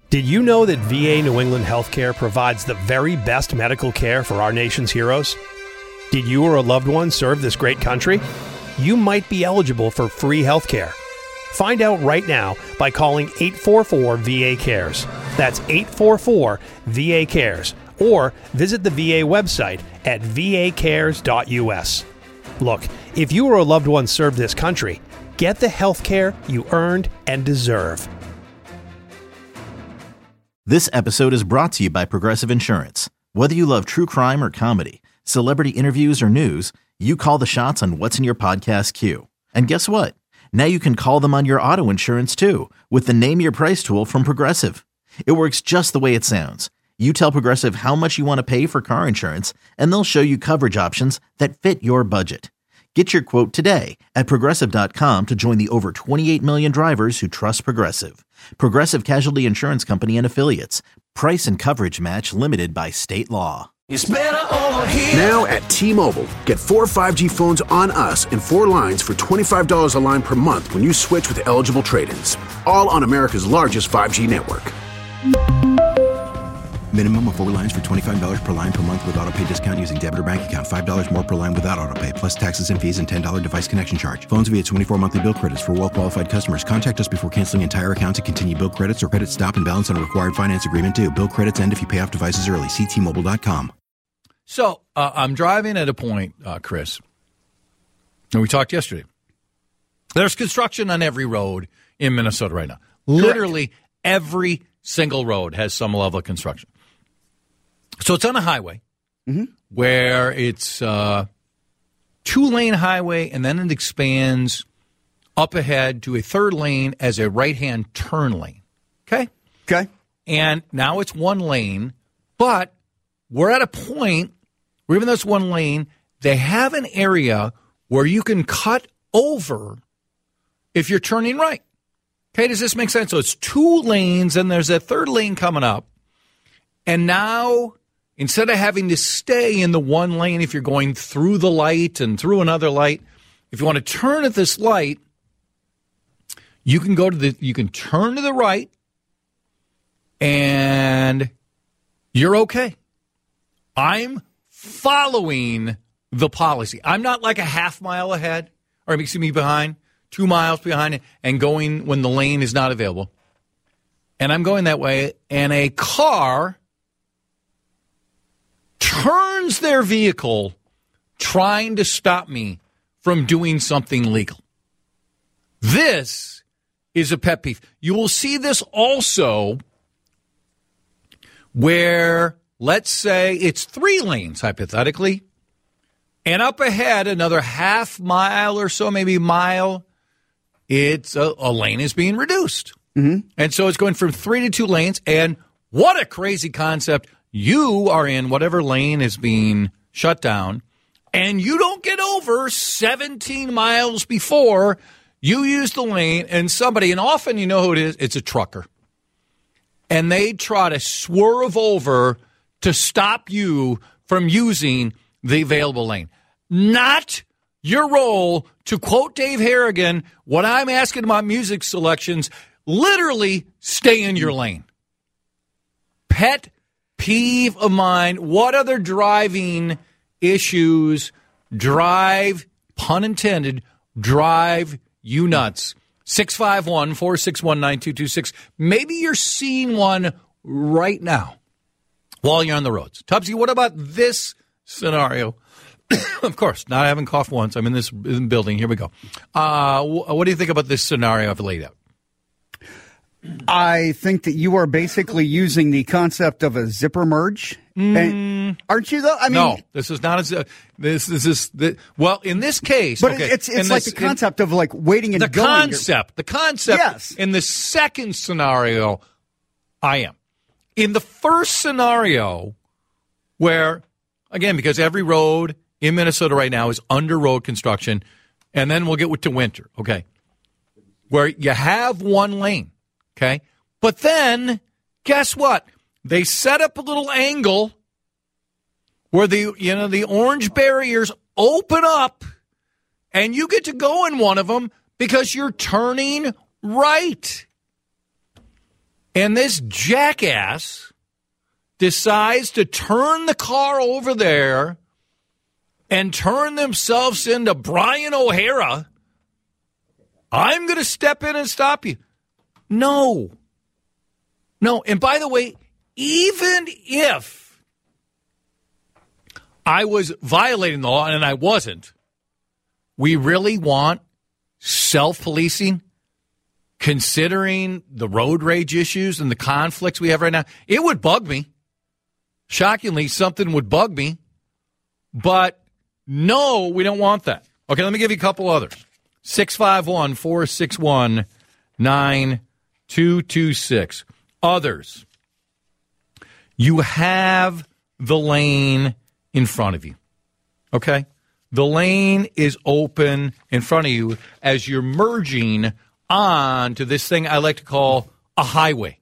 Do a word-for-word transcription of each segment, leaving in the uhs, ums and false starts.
Did you know that V A New England Healthcare provides the very best medical care for our nation's heroes? Did you or a loved one serve this great country? You might be eligible for free healthcare. Find out right now by calling eight four four V A cares. That's eight four four V A cares. Or visit the V A website at v a cares dot u s. Look, if you or a loved one served this country, get the health care you earned and deserve. This episode is brought to you by Progressive Insurance. Whether you love true crime or comedy, celebrity interviews or news, you call the shots on what's in your podcast queue. And guess what? Now you can call them on your auto insurance too with the Name Your Price tool from Progressive. It works just the way it sounds. You tell Progressive how much you want to pay for car insurance, and they'll show you coverage options that fit your budget. Get your quote today at Progressive dot com to join the over twenty-eight million drivers who trust Progressive. Progressive Casualty Insurance Company and Affiliates. Price and coverage match limited by state law. It's better over here. Now at T-Mobile, get four five G phones on us and four lines for twenty-five dollars a line per month when you switch with eligible trade-ins. All on America's largest five G network. Minimum of four lines for twenty-five dollars per line per month with autopay discount using debit or bank account. five dollars more per line without autopay, plus taxes and fees and ten dollars device connection charge. Phones via twenty-four monthly bill credits for well-qualified customers. Contact us before canceling entire account to continue bill credits or credit stop and balance on a required finance agreement due. Bill credits end if you pay off devices early. See T Mobile dot com. So uh, I'm driving at a point, uh, Chris, and we talked yesterday. There's construction on every road in Minnesota right now. Literally Correct. Every single road has some level of construction. So it's on a highway mm-hmm. where it's a two-lane highway, and then it expands up ahead to a third lane as a right-hand turn lane. Okay? Okay. And now it's one lane, but we're at a point where even though it's one lane, they have an area where you can cut over if you're turning right. Okay, does this make sense? So it's two lanes, and there's a third lane coming up. And now, instead of having to stay in the one lane if you're going through the light and through another light, if you want to turn at this light, you can go to the you can turn to the right, and you're okay. I'm following the policy. I'm not like a half mile ahead, or excuse me, behind, two miles behind it, and going when the lane is not available. And I'm going that way, and a car turns their vehicle trying to stop me from doing something legal. This is a pet peeve. You will see this also where, let's say, it's three lanes, hypothetically, and up ahead, another half mile or so, maybe a mile, it's a, a lane is being reduced. Mm-hmm. And so it's going from three to two lanes, and what a crazy concept. You are in whatever lane is being shut down, and you don't get over seventeen miles before you use the lane, and somebody, and often you know who it is, it's a trucker. And they try to swerve over to stop you from using the available lane. Not your role, to quote Dave Harrigan, what I'm asking about music selections, literally stay in your lane. Pet peeve of mine. What other driving issues drive, pun intended, drive you nuts? six five one, four six one, nine two two six. Maybe you're seeing one right now while you're on the roads. Tubbsy, what about this scenario? Of course, not having coughed once. I'm in this building. Here we go. Uh, what do you think about this scenario I've laid out? I think that you are basically using the concept of a zipper merge. Mm. And, aren't you, though? I mean, no, this is not a this. This is the, well, in this case, but okay, it's it's like this, the concept in, of like waiting and the going. concept. The concept. Yes. In the second scenario, I am. In the first scenario, where again, because every road in Minnesota right now is under road construction, and then we'll get to winter. Okay, where you have one lane. Okay, but then guess what? They set up a little angle where the you know the orange barriers open up, and you get to go in one of them because you're turning right. And this jackass decides to turn the car over there and turn themselves into Brian O'Hara. I'm going to step in and stop you. No. No. And by the way, even if I was violating the law, and I wasn't, we really want self-policing, considering the road rage issues and the conflicts we have right now? It would bug me. Shockingly, something would bug me. But no, we don't want that. Okay, let me give you a couple others. six five one, four six one, nine two two six. Others. You have the lane in front of you. Okay? The lane is open in front of you as you're merging onto this thing I like to call a highway.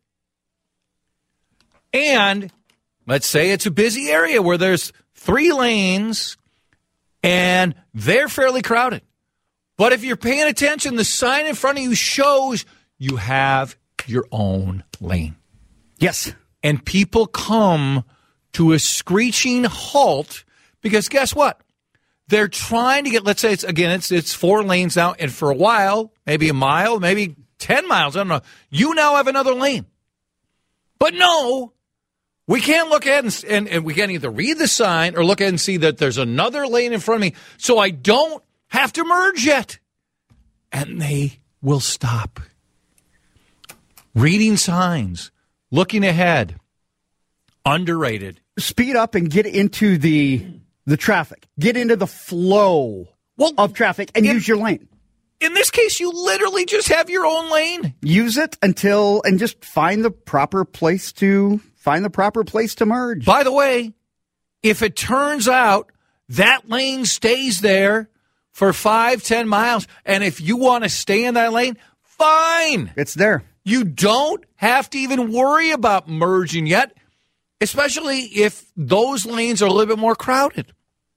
And let's say it's a busy area where there's three lanes and they're fairly crowded. But if you're paying attention, the sign in front of you shows you have your own lane. Yes. And people come to a screeching halt because guess what? They're trying to get, let's say it's, again, it's it's four lanes now, and for a while, maybe a mile, maybe ten miles, I don't know, you now have another lane. But no, we can't look at and, and, and we can either read the sign or look at and see that there's another lane in front of me, so I don't have to merge yet. And they will stop. Reading signs, looking ahead, underrated. Speed up and get into the the traffic. Get into the flow well, of traffic and in, use your lane. In this case, you literally just have your own lane. Use it until and just find the proper place to find the proper place to merge. By the way, if it turns out that lane stays there for five, ten miles, and if you want to stay in that lane, fine. It's there. You don't have to even worry about merging yet, especially if those lanes are a little bit more crowded.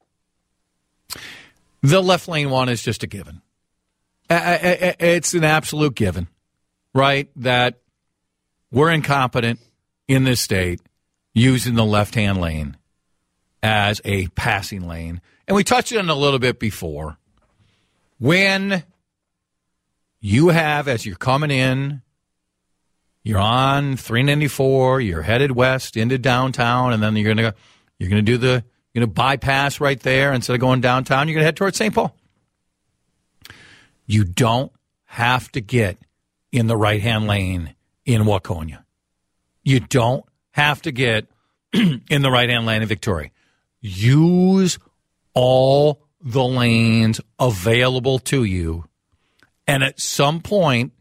The left lane one is just a given. It's an absolute given, right? That we're incompetent in this state using the left-hand lane as a passing lane. And we touched on it a little bit before. When you have, as you're coming in, you're on three ninety-four, you're headed west into downtown, and then you're going to you're going to do the you're going to bypass right there instead of going downtown, you're going to head towards Saint Paul. You don't have to get in the right-hand lane in Waconia. You don't have to get in the right-hand lane in Victoria. Use all the lanes available to you, and at some point,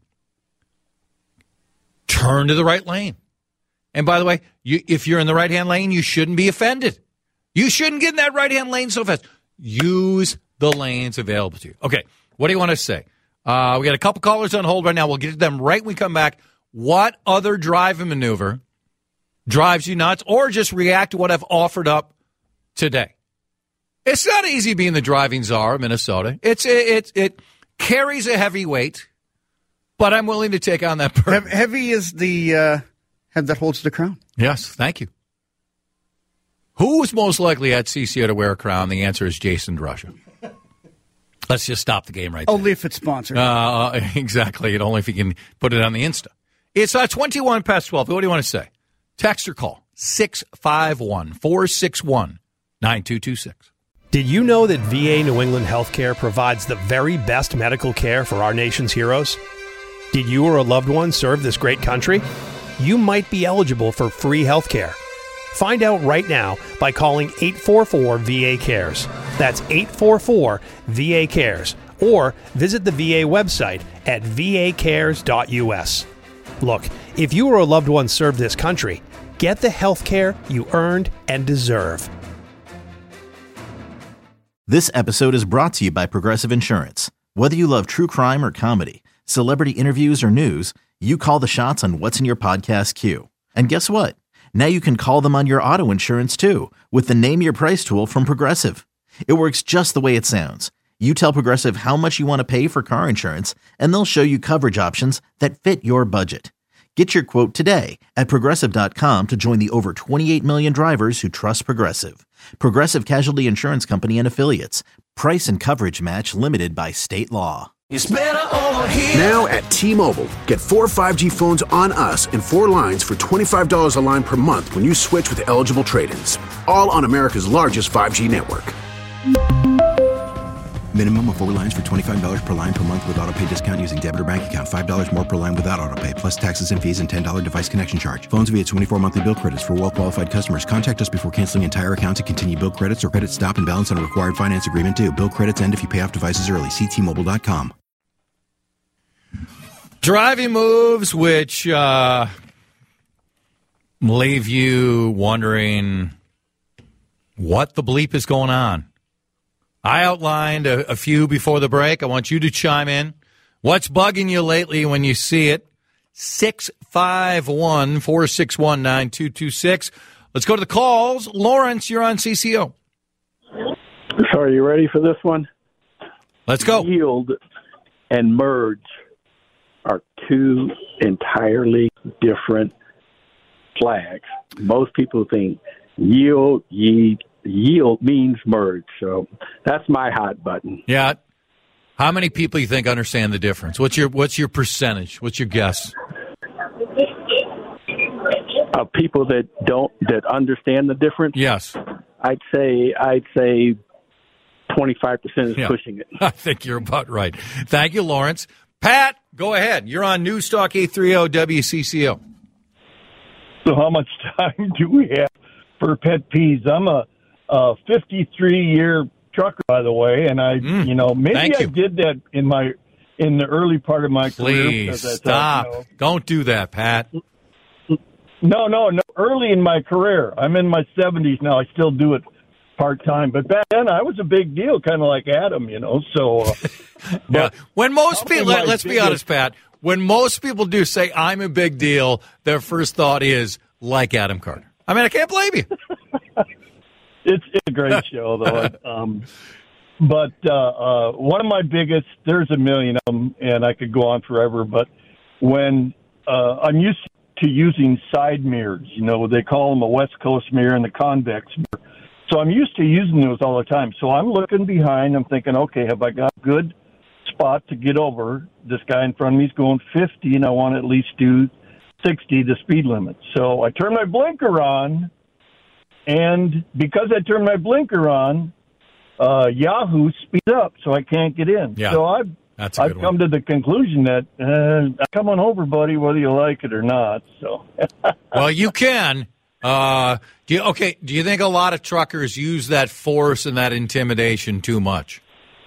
turn to the right lane. And by the way, you, if you're in the right-hand lane, you shouldn't be offended. You shouldn't get in that right-hand lane so fast. Use the lanes available to you. Okay, what do you want to say? Uh, we got a couple callers on hold right now. We'll get to them right when we come back. What other driving maneuver drives you nuts, or just react to what I've offered up today? It's not easy being the driving czar of Minnesota. It's it, it, it carries a heavy weight, but I'm willing to take on that burden. Heavy is the uh, head that holds the crown. Yes, thank you. Who is most likely at C C O to wear a crown? The answer is Jason DeRusha. Let's just stop the game right there. Only if it's sponsored. Uh, exactly, and only if you can put it on the Insta. It's uh, twenty-one past twelve. What do you want to say? Text or call six five one, four six one, nine two two six. Did you know that V A New England Healthcare provides the very best medical care for our nation's heroes? Did you or a loved one serve this great country? You might be eligible for free healthcare. Find out right now by calling eight four four V A cares. That's eight four four V A cares. Or visit the V A website at v a cares dot u s. Look, if you or a loved one served this country, get the health care you earned and deserve. This episode is brought to you by Progressive Insurance. Whether you love true crime or comedy, celebrity interviews or news, you call the shots on what's in your podcast queue. And guess what? Now you can call them on your auto insurance too with the Name Your Price tool from Progressive. It works just the way it sounds. You tell Progressive how much you want to pay for car insurance, and they'll show you coverage options that fit your budget. Get your quote today at Progressive dot com to join the over twenty-eight million drivers who trust Progressive. Progressive Casualty Insurance Company and Affiliates. Price and coverage match limited by state law. It's better over here. Now at T-Mobile, get four five G phones on us and four lines for twenty-five dollars a line per month when you switch with eligible trade-ins. All on America's largest five G network. Minimum of four lines for twenty-five dollars per line per month with auto pay discount using debit or bank account. five dollars more per line without auto pay, plus taxes and fees and ten dollars device connection charge. Phones via twenty-four monthly bill credits for well-qualified customers. Contact us before canceling entire account to continue bill credits or credit stop and balance on a required finance agreement due. Bill credits end if you pay off devices early. See T Mobile dot com. Driving moves which uh, leave you wondering what the bleep is going on. I outlined a, a few before the break. I want you to chime in. What's bugging you lately when you see it? six five one, four six one, nine two two six. Let's go to the calls. Lawrence, you're on C C O. So are you ready for this one? Let's go. Yield and merge are two entirely different flags. Most people think yield, yield, yield means merge. So that's my hot button. Yeah. How many people you think understand the difference? What's your what's your percentage? What's your guess? Of people that don't that understand the difference? Yes. I'd say I'd say twenty-five percent is Yeah. pushing it. I think you're about right. Thank you, Lawrence. Pat, go ahead. You're on News Talk eight thirty W C C O. So how much time do we have for pet peeves? I'm a, a fifty-three-year trucker, by the way, and I, Mm, you know, maybe thank I you. did that in my in the early part of my career. Please because I stop. thought, Don't do that, Pat. you know, no, no, no. Early in my career, I'm in my seventies now. I still do it part time, but back then I was a big deal, kind of like Adam, you know. So, uh, Yeah. but When most Probably people, let, my let's be biggest- honest, Pat, when most people do say, I'm a big deal, their first thought is, like Adam Carter. I mean, I can't blame you. It's, it's a great show, though. Um, but uh, uh, one of my biggest, there's a million of them, and I could go on forever, but when uh, I'm used to using side mirrors, you know, they call them a West Coast mirror and the convex mirror. So I'm used to using those all the time. So I'm looking behind, I'm thinking, okay, have I got a good spot to get over? This guy in front of me is going fifty, and I want to at least do sixty, the speed limit. So I turn my blinker on, and because I turned my blinker on, uh, Yahoo speeds up, so I can't get in. Yeah, so I've, that's a I've good come one. to the conclusion that uh, come on over, buddy, whether you like it or not. So, Well, you can. Uh, do you, okay, do you think a lot of truckers use that force and that intimidation too much?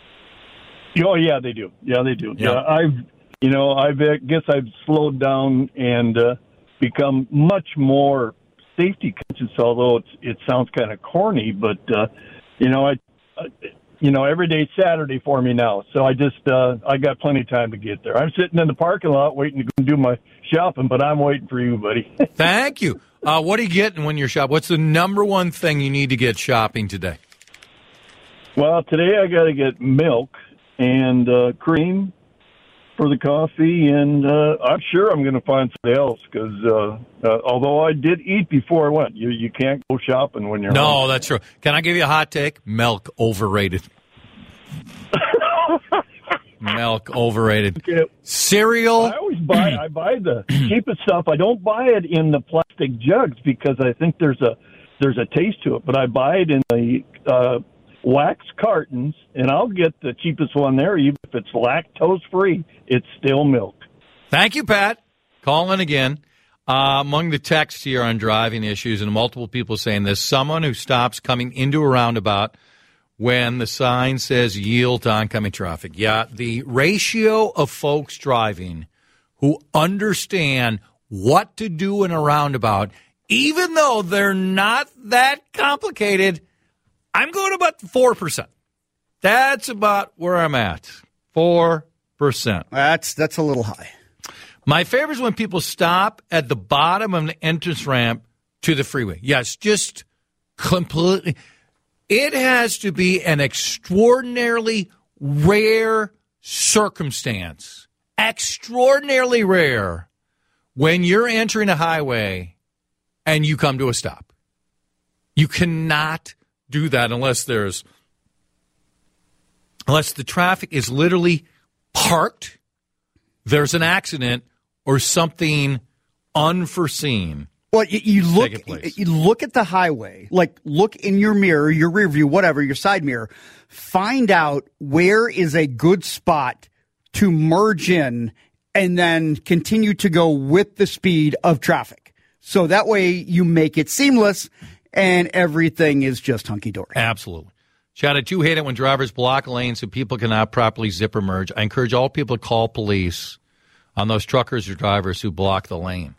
oh yeah, they do. Yeah, they do. Yeah. Yeah, I've, you know, I guess I've slowed down and uh, become much more safety conscious. Although it's, it sounds kind of corny, but uh, you know, I, I, you know, every day's Saturday for me now. So I just, uh, I got plenty of time to get there. I'm sitting in the parking lot waiting to go do my shopping, but I'm waiting for you, buddy. Thank you. Uh, what are you getting when you're shopping? What's the number one thing you need to get shopping today? Well, today I got to get milk and uh, cream for the coffee, and uh, I'm sure I'm going to find something else because uh, uh, although I did eat before I went, you you can't go shopping when you're No, hungry. that's true. Can I give you a hot take? Milk overrated. Milk overrated. Okay. Cereal. I always buy I buy the cheapest stuff. I don't buy it in the plastic jugs because I think there's a there's a taste to it, but I buy it in the uh, wax cartons, and I'll get the cheapest one there, even if it's lactose free. It's still milk. Thank you, Pat. Calling again. Uh, among the texts here on driving issues, and multiple people saying this, someone who stops coming into a roundabout when the sign says yield to oncoming traffic. Yeah, the ratio of folks driving who understand what to do in a roundabout, even though they're not that complicated, I'm going about four percent. That's about where I'm at. four percent. That's that's a little high. My favorite is when people stop at the bottom of the entrance ramp to the freeway. Yes, just completely. It has to be an extraordinarily rare circumstance, extraordinarily rare, when you're entering a highway and you come to a stop. You cannot do that unless there's unless the traffic is literally parked, there's an accident or something unforeseen. Well, you, you look you look at the highway, like look in your mirror, your rear view, whatever, your side mirror, find out where is a good spot to merge in and then continue to go with the speed of traffic. So that way you make it seamless and everything is just hunky-dory. Absolutely. Chad, I do hate it when drivers block lanes so people cannot properly zipper merge. I encourage all people to call police on those truckers or drivers who block the lane.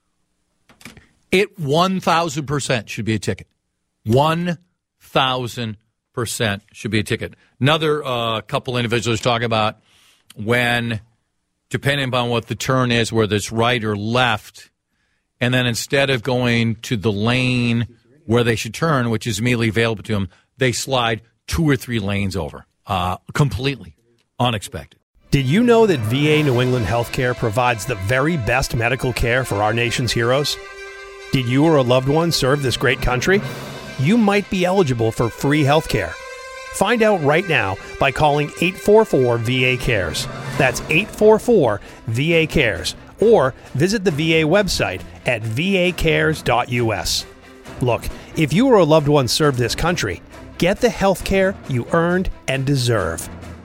It one thousand percent should be a ticket. one thousand percent should be a ticket. Another uh, couple individuals talking about when, depending upon what the turn is, whether it's right or left, and then instead of going to the lane where they should turn, which is immediately available to them, they slide two or three lanes over. Uh, completely unexpected. Did you know that V A New England Healthcare provides the very best medical care for our nation's heroes? Did you or a loved one serve this great country? You might be eligible for free health care. Find out right now by calling eight four four V A cares. That's eight four four V A cares. Or visit the V A website at v a cares dot u s. Look, if you or a loved one served this country, get the health care you earned and deserve.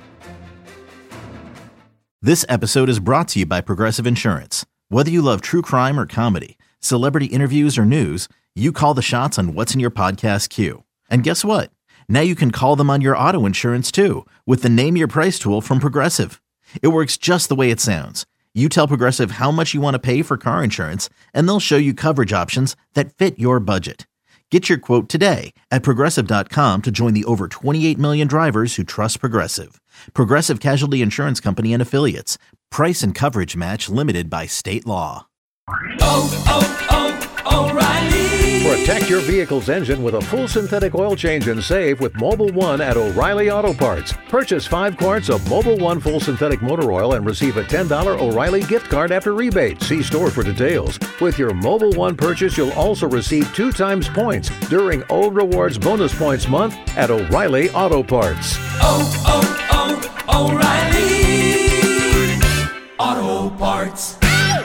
This episode is brought to you by Progressive Insurance. Whether you love true crime or comedy, celebrity interviews or news, you call the shots on what's in your podcast queue. And guess what? Now you can call them on your auto insurance too with the Name Your Price tool from Progressive. It works just the way it sounds. You tell Progressive how much you want to pay for car insurance, and they'll show you coverage options that fit your budget. Get your quote today at Progressive dot com to join the over twenty-eight million drivers who trust Progressive. Progressive Casualty Insurance Company and Affiliates. Price and coverage match limited by state law. Oh, oh, oh, O'Reilly! Protect your vehicle's engine with a full synthetic oil change and save with Mobil one at O'Reilly Auto Parts. Purchase five quarts of Mobil one full synthetic motor oil and receive a ten dollars O'Reilly gift card after rebate. See store for details. With your Mobil one purchase, you'll also receive two times points during O Rewards Bonus Points Month at O'Reilly Auto Parts. Oh, oh, oh, O'Reilly Auto Parts.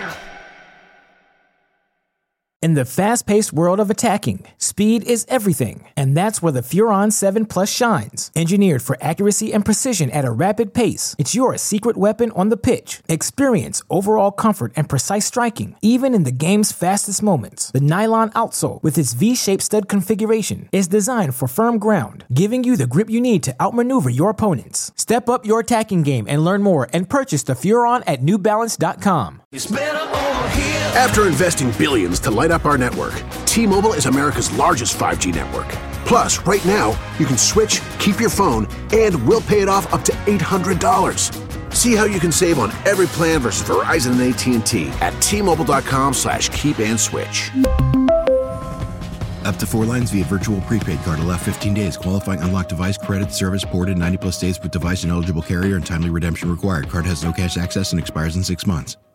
In the fast-paced world of attacking, speed is everything, and that's where the Furon seven Plus shines. Engineered for accuracy and precision at a rapid pace, it's your secret weapon on the pitch. Experience overall comfort and precise striking, even in the game's fastest moments. The nylon outsole, with its V-shaped stud configuration, is designed for firm ground, giving you the grip you need to outmaneuver your opponents. Step up your attacking game and learn more and purchase the Furon at new balance dot com. It's better over here. After investing billions to light up our network, T-Mobile is America's largest five G network. Plus, right now, you can switch, keep your phone, and we'll pay it off up to eight hundred dollars. See how you can save on every plan versus Verizon and A T and T at T-Mobile.com slash keep and switch. Up to four lines via virtual prepaid card. Allow fifteen days. Qualifying unlocked device credit service ported ninety plus days with device and eligible carrier and timely redemption required. Card has no cash access and expires in six months.